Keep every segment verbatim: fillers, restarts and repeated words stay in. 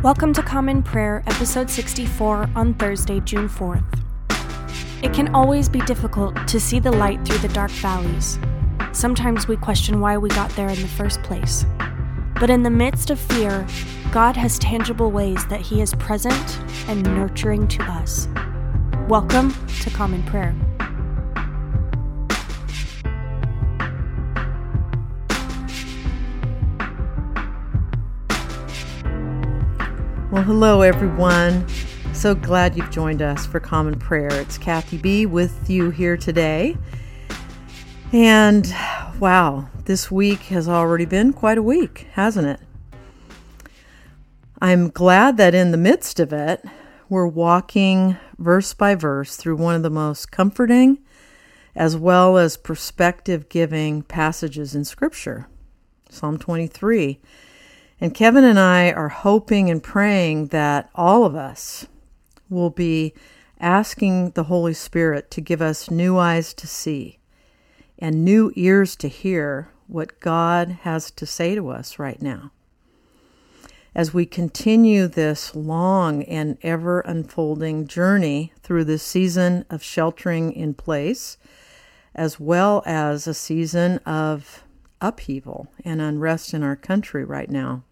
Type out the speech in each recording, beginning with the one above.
Welcome to Common Prayer, episode sixty-four, on Thursday, June fourth. It can always be difficult to see the light through the dark valleys. Sometimes we question why we got there in the first place. But in the midst of fear, God has tangible ways that He is present and nurturing to us. Welcome to Common Prayer. Well, hello, everyone. So glad you've joined us for Common Prayer. It's Kathy B. with you here today. And wow, this week has already been quite a week, hasn't it? I'm glad that in the midst of it, we're walking verse by verse through one of the most comforting as well as perspective-giving passages in Scripture, Psalm twenty-three. And Kevin and I are hoping and praying that all of us will be asking the Holy Spirit to give us new eyes to see and new ears to hear what God has to say to us right now. As we continue this long and ever unfolding journey through this season of sheltering in place, as well as a season of upheaval and unrest in our country right now.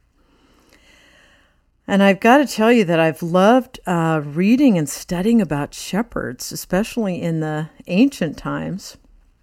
And I've got to tell you that I've loved uh, reading and studying about shepherds, especially in the ancient times,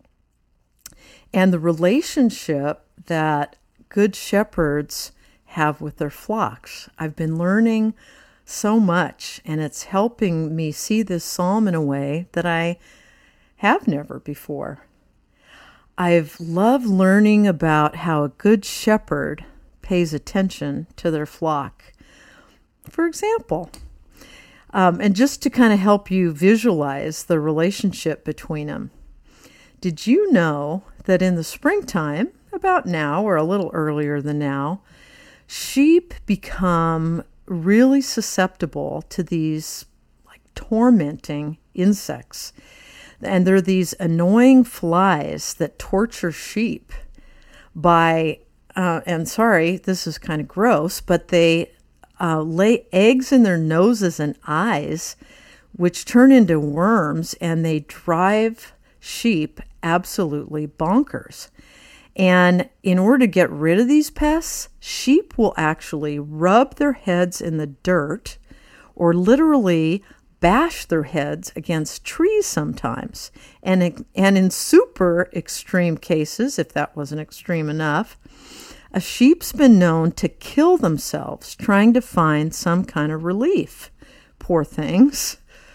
and the relationship that good shepherds have with their flocks. I've been learning so much, and it's helping me see this psalm in a way that I have never before. I've loved learning about how a good shepherd pays attention to their flock. For example, um, and just to kind of help you visualize the relationship between them, did you know that in the springtime, about now or a little earlier than now, sheep become really susceptible to these like tormenting insects? And they're these annoying flies that torture sheep by, uh, and sorry, this is kind of gross, but they uh, lay eggs in their noses and eyes, which turn into worms, and they drive sheep absolutely bonkers. And in order to get rid of these pests, sheep will actually rub their heads in the dirt or literally bash their heads against trees sometimes. And, and in super extreme cases, if that wasn't extreme enough, a sheep's been known to kill themselves trying to find some kind of relief. Poor things.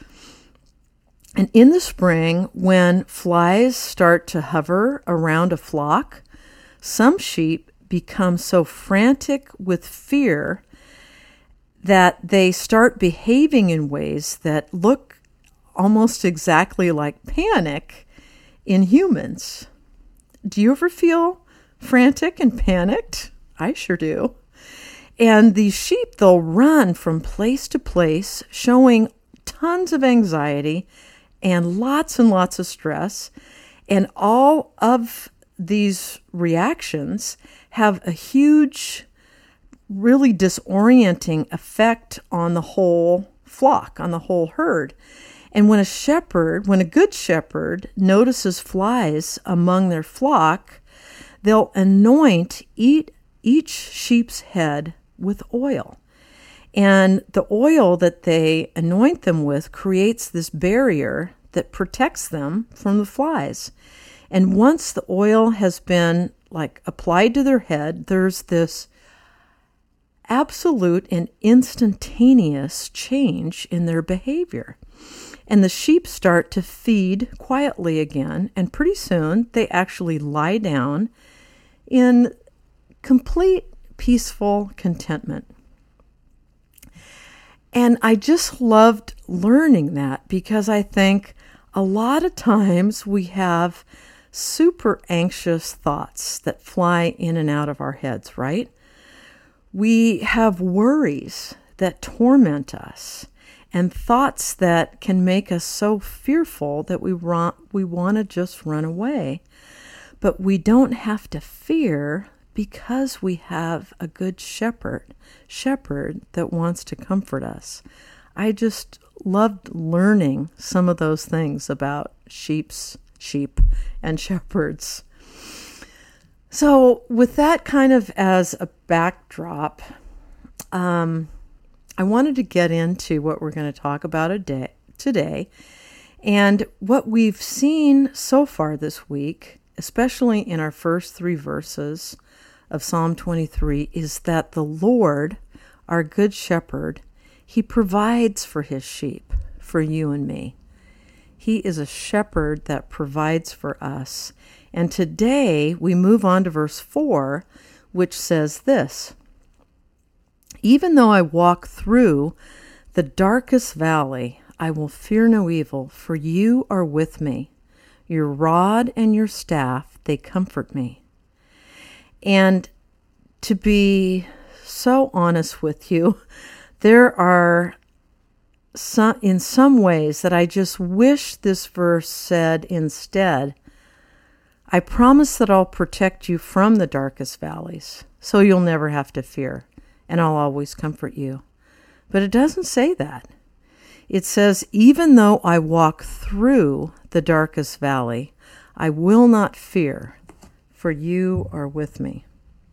And in the spring, when flies start to hover around a flock, some sheep become so frantic with fear that they start behaving in ways that look almost exactly like panic in humans. Do you ever feel frantic and panicked? I sure do. And these sheep, they'll run from place to place, showing tons of anxiety and lots and lots of stress. And all of these reactions have a huge, really disorienting effect on the whole flock, on the whole herd. And when a shepherd, when a good shepherd notices flies among their flock, they'll anoint each, each sheep's head with oil. And the oil that they anoint them with creates this barrier that protects them from the flies. And once the oil has been like applied to their head, there's this absolute and instantaneous change in their behavior. And the sheep start to feed quietly again, and pretty soon they actually lie down in complete peaceful contentment. And I just loved learning that because I think a lot of times we have super anxious thoughts that fly in and out of our heads, right? We have worries that torment us and thoughts that can make us so fearful that we want, we want to just run away. But we don't have to fear because we have a good shepherd, shepherd that wants to comfort us. I just loved learning some of those things about sheep's sheep and shepherds. So with that kind of as a backdrop, um, I wanted to get into what we're going to talk about a day, today. And what we've seen so far this week, especially in our first three verses of Psalm twenty-three, is that the Lord, our good shepherd, he provides for his sheep, for you and me. He is a shepherd that provides for us. And today we move on to verse four, which says this: even though I walk through the darkest valley, I will fear no evil, for you are with me. Your rod and your staff, they comfort me. And to be so honest with you, there are some, in some ways that I just wish this verse said instead, I promise that I'll protect you from the darkest valleys, so you'll never have to fear, and I'll always comfort you. But it doesn't say that. It says, even though I walk through the darkest valley, I will not fear, for you are with me.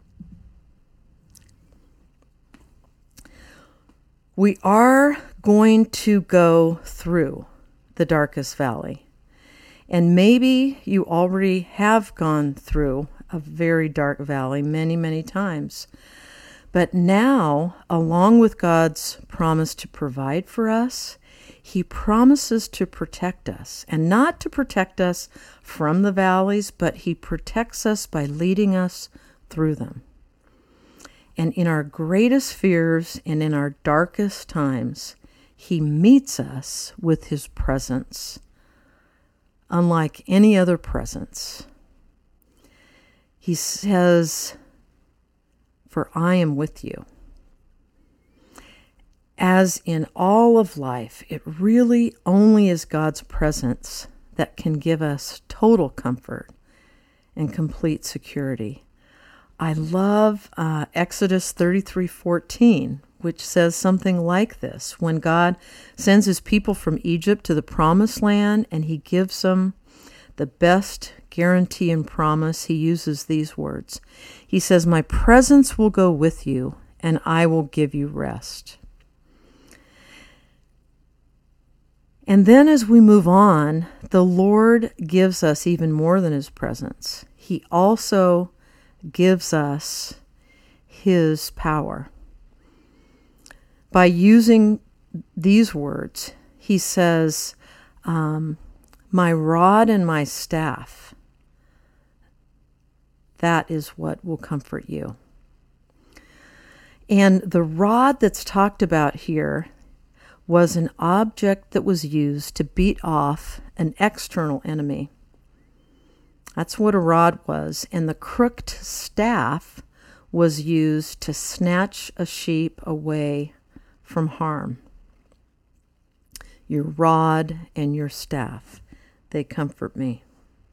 We are going to go through the darkest valley. And maybe you already have gone through a very dark valley many, many times. But now, along with God's promise to provide for us, he promises to protect us, and not to protect us from the valleys, but he protects us by leading us through them. And in our greatest fears and in our darkest times, he meets us with his presence, unlike any other presence. He says, for I am with you. As in all of life, it really only is God's presence that can give us total comfort and complete security. I love uh, Exodus thirty-three fourteen, which says something like this. When God sends his people from Egypt to the promised land and he gives them the best guarantee and promise, he uses these words. He says, my presence will go with you and I will give you rest. And then as we move on, the Lord gives us even more than his presence. He also gives us his power. By using these words, he says, um, my rod and my staff, that is what will comfort you. And the rod that's talked about here was an object that was used to beat off an external enemy. That's what a rod was. And the crooked staff was used to snatch a sheep away from harm. Your rod and your staff, they comfort me.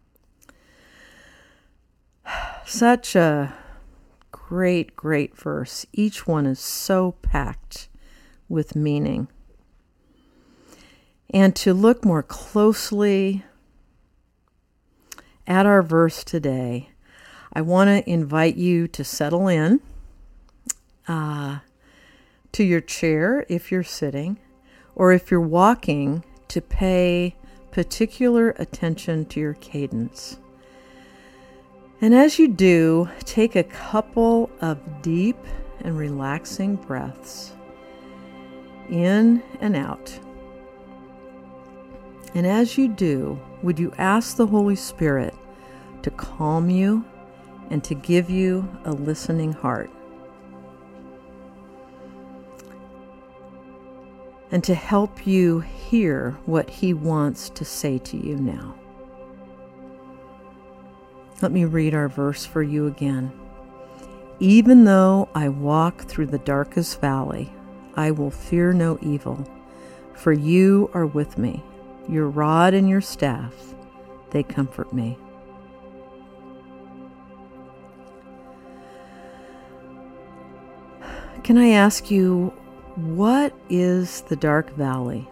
Such a great, great verse. Each one is so packed with meaning. And to look more closely at our verse today, I want to invite you to settle in uh, to your chair if you're sitting, or if you're walking, to pay particular attention to your cadence. And as you do, take a couple of deep and relaxing breaths in and out. And as you do, would you ask the Holy Spirit to calm you and to give you a listening heart, and to help you hear what he wants to say to you now. Let me read our verse for you again. Even though I walk through the darkest valley, I will fear no evil, for you are with me. Your rod and your staff, they comfort me. Can I ask you, what is the dark valley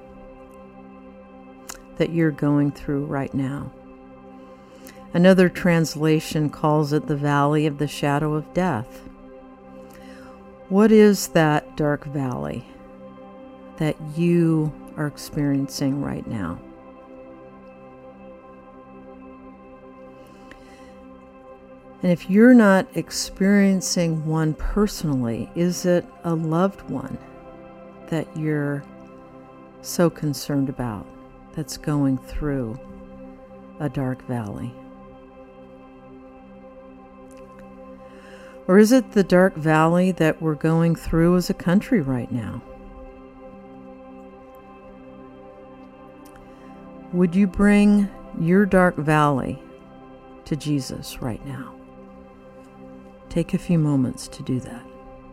that you're going through right now? Another translation calls it the valley of the shadow of death. What is that dark valley that you are experiencing right now? And if you're not experiencing one personally, is it a loved one that you're so concerned about that's going through a dark valley? Or is it the dark valley that we're going through as a country right now? Would you bring your dark valley to Jesus right now? Take a few moments to do that.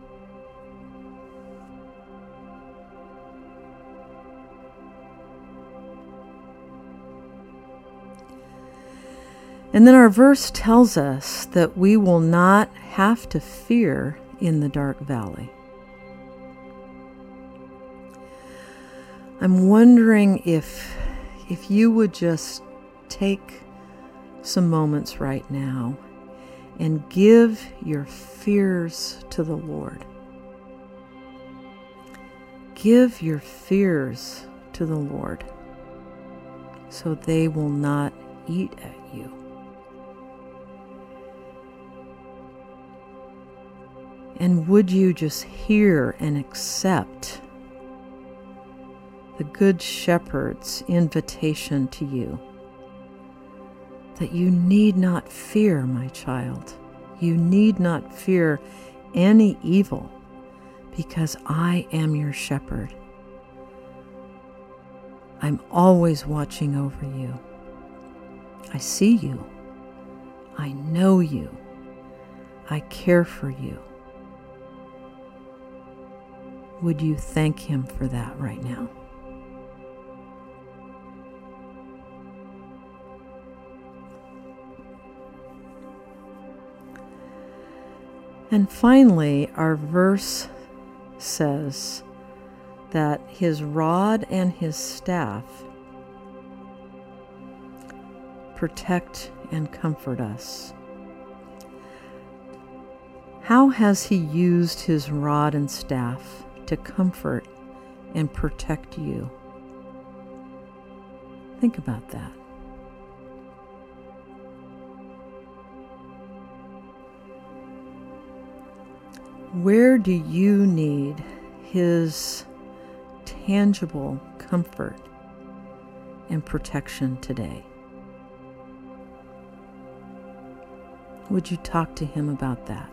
And then our verse tells us that we will not have to fear in the dark valley. I'm wondering if, if you would just take some moments right now and give your fears to the Lord. Give your fears to the Lord so they will not eat at you. And would you just hear and accept the Good Shepherd's invitation to you? That you need not fear, my child. You need not fear any evil, because I am your shepherd. I'm always watching over you. I see you. I know you. I care for you. Would you thank him for that right now? And finally, our verse says that his rod and his staff protect and comfort us. How has he used his rod and staff to comfort and protect you? Think about that. Where do you need his tangible comfort and protection today? Would you talk to him about that?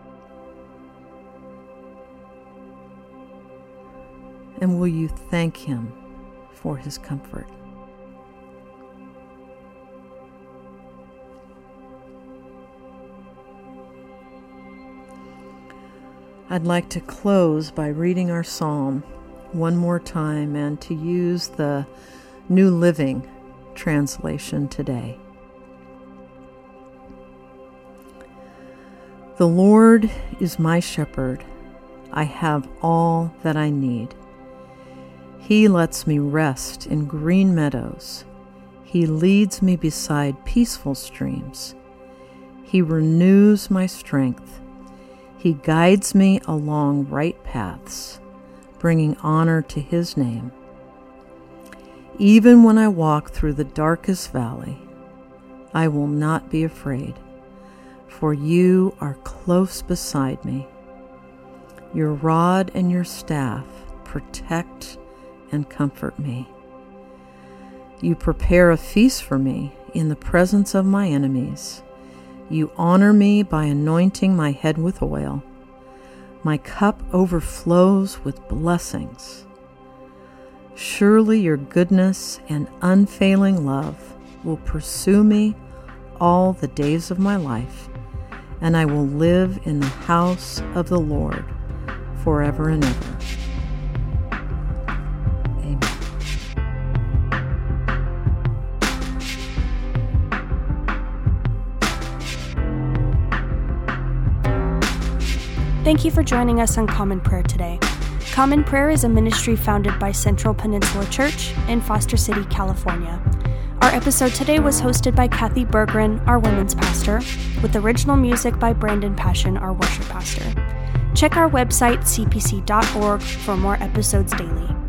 And will you thank him for his comfort? I'd like to close by reading our psalm one more time and to use the New Living Translation today. The Lord is my shepherd. I have all that I need. He lets me rest in green meadows. He leads me beside peaceful streams. He renews my strength. He guides me along right paths, bringing honor to his name. Even when I walk through the darkest valley, I will not be afraid, for you are close beside me. Your rod and your staff protect and comfort me. You prepare a feast for me in the presence of my enemies. You honor me by anointing my head with oil. My cup overflows with blessings. Surely your goodness and unfailing love will pursue me all the days of my life, and I will live in the house of the Lord forever and ever. Thank you for joining us on Common Prayer today. Common Prayer is a ministry founded by Central Peninsula Church in Foster City, California. Our episode today was hosted by Kathy Berggren, our women's pastor, with original music by Brandon Passion, our worship pastor. Check our website, c p c dot org, for more episodes daily.